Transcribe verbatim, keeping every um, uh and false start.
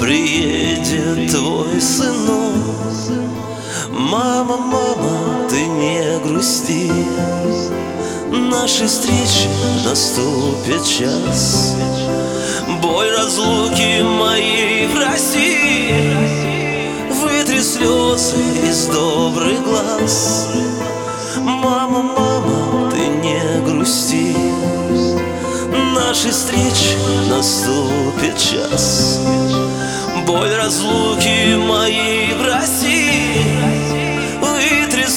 приедет твой сынок. Мама, мама, ты не грусти, нашей встречи наступит час. Боль разлуки моей прости, вытри слезы из добрых глаз. Мама, мама, ты не грусти, нашей встречи наступит час. Боль разлуки моей прости,